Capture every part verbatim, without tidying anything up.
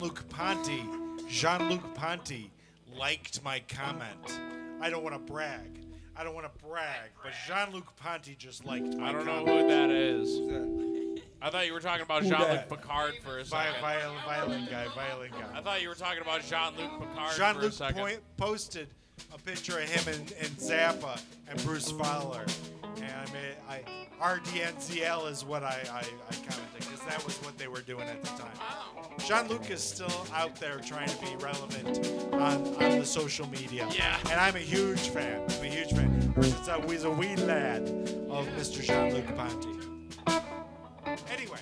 Luc Ponty, Jean-Luc Ponty liked my comment. I don't want to brag. I don't want to brag, but Jean-Luc Ponty just liked my I don't comment. know who that is. Who's that? I thought you were talking about Who Jean-Luc dat? Picard for a Vi- second. violin, violin guy, violin I guy. thought you were talking about Jean-Luc Picard for a Jean-Luc second. point, posted a picture of him and, and Zappa and Bruce Fowler. And I mean, I, R D N Z L is what I, I, I commented, because that was what they were doing at the time. Jean-Luc is still out there trying to be relevant on, on the social media. Yeah. And I'm a huge fan. I'm a huge fan. Ever since I was a wee lad of Mister Jean-Luc Ponty. Anyway.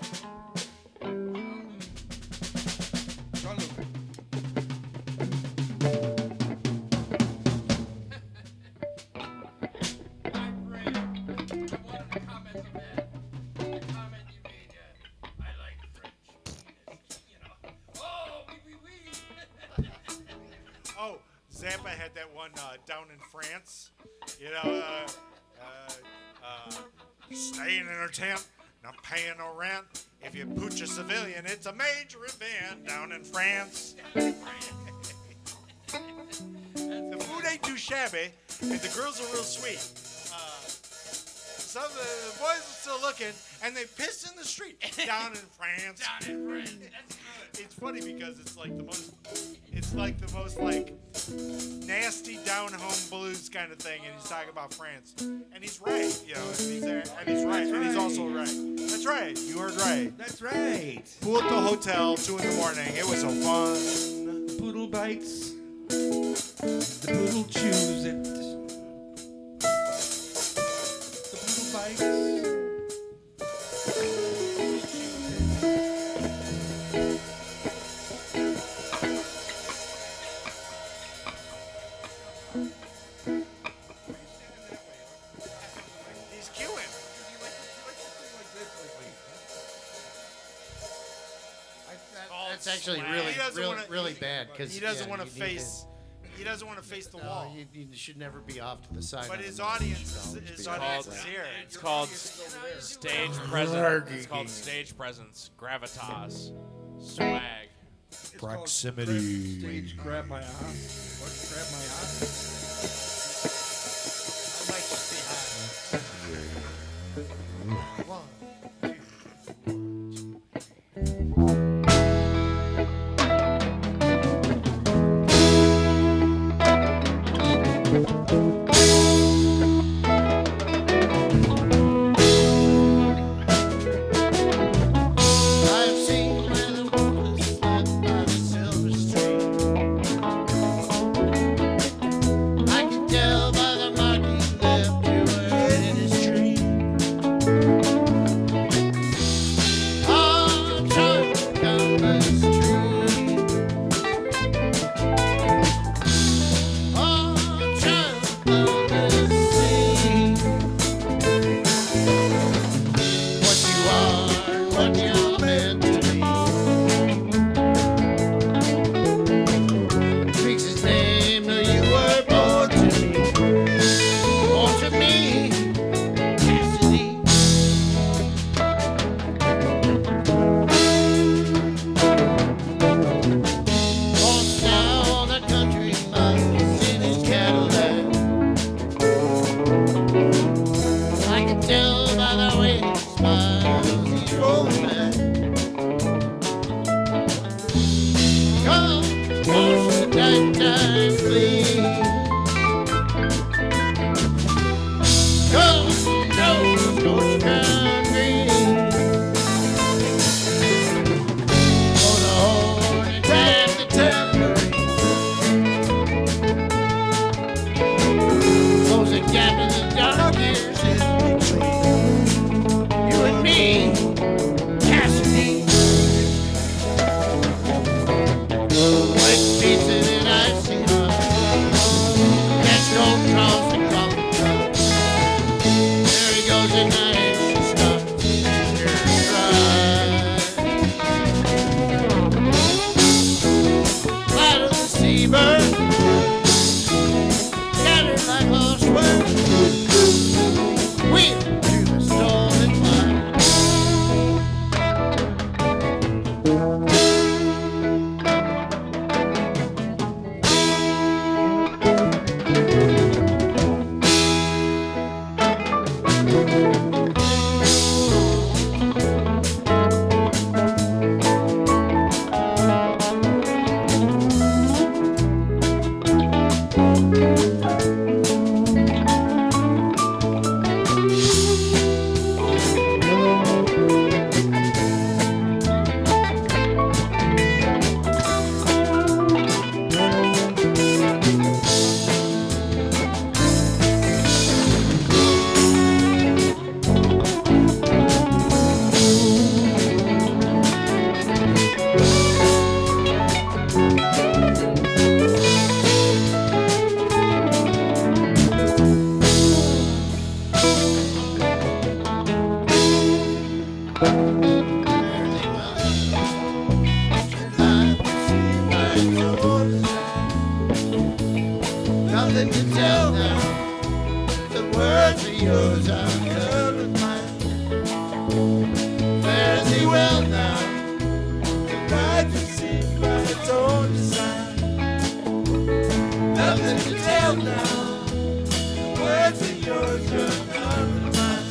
Jean-Luc. My friend, one of the comments you had, the comment you made, uh, I like French penis, you know. Oh, wee wee wee. Oh, Zappa had that one uh, down in France. You know, uh, uh, uh, staying in her tent, not paying no rent. If you pooch a civilian, it's a major event down in France. The food ain't too shabby, and the girls are real sweet. Uh, some of the, the boys are still looking, and they piss in the street down in France. Down in France. That's good. It's funny because it's like the most, it's like the most like nasty down home blues kind of thing, and he's talking about France, and he's right, you know, and he's there, and he's right, and he's also right. That's right, you heard right. That's right. Pool at the hotel, two in the morning. It was so fun. The poodle bites. The poodle chews it. The poodle bites. He's queuing. That's actually swag. really, He doesn't really, wanna- really he- bad because He doesn't want to face. He doesn't want to face the No, wall. you, you should never be off to the side. But of his the audience, microphone. is, his Be audience called- is here. It's called stage presence. It's called stage presence. Gravitas. Swag. It's called Proximity. grab- Stage grab my ass. What? Grab my ass? I've seen where the wolf is led by the silver string. I can it's all the same. Nothing to tell now. The words are yours, I'm covered mine. Fare thee well now. The words you see by its own design. Nothing to tell now. The words are yours, you're covered mine.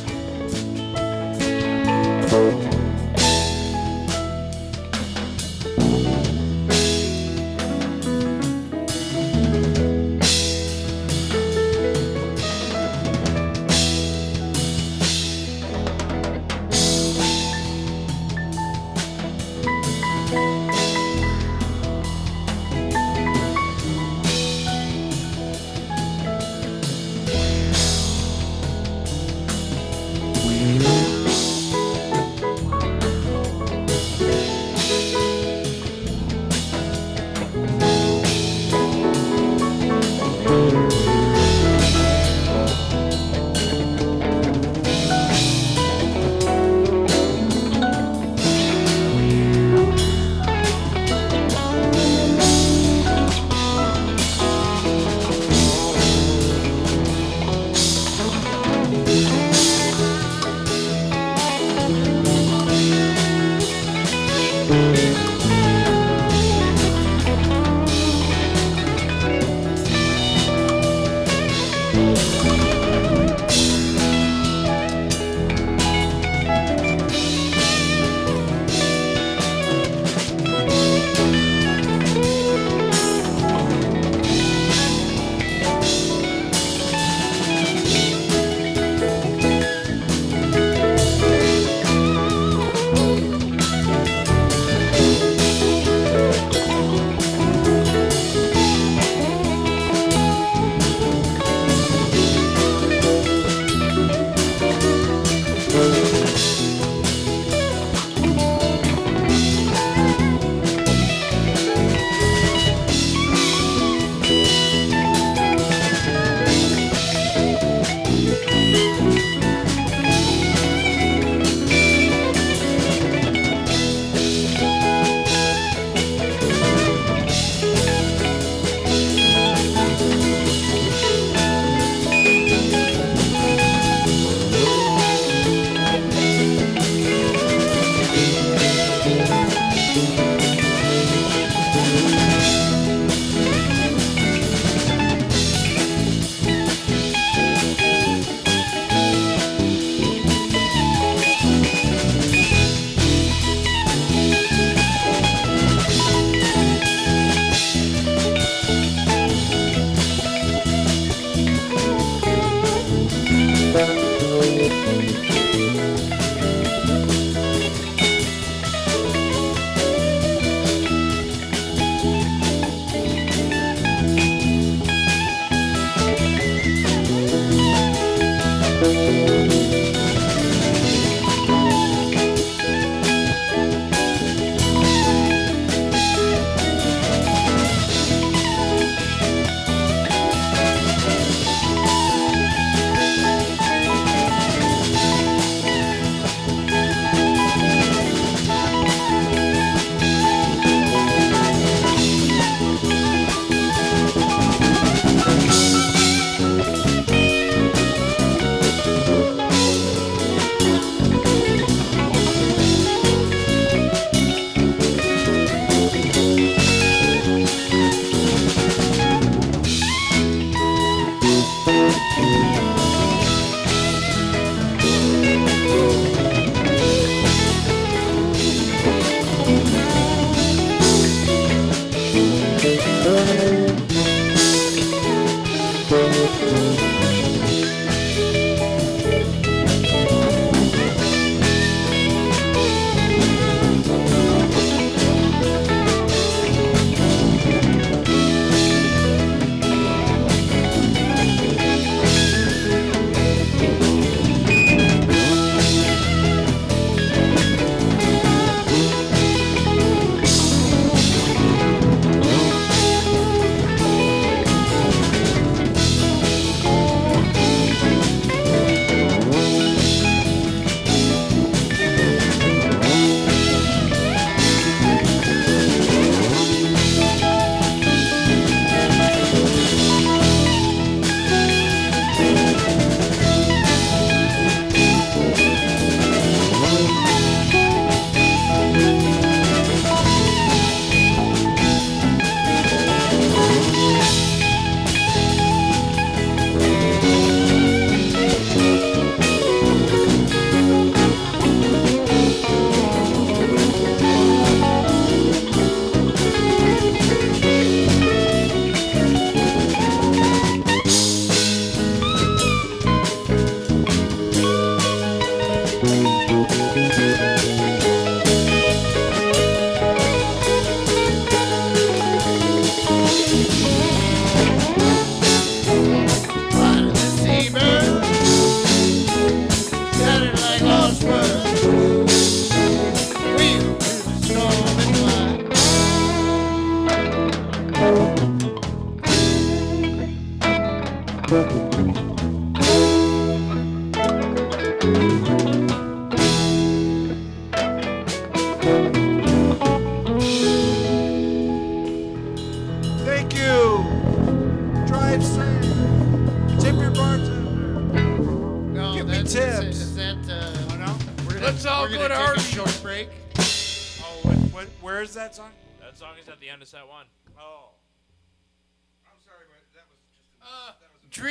Thank you. Drive safe. Tip your bartender. No, Give me that's, tips. Is, is that, uh, Oh, no? we're gonna, Let's all we're go gonna to take Hardy. a short break. Oh, what, what, where is that song? That song is at the end of set one. Oh. I'm sorry, but that was just. Uh,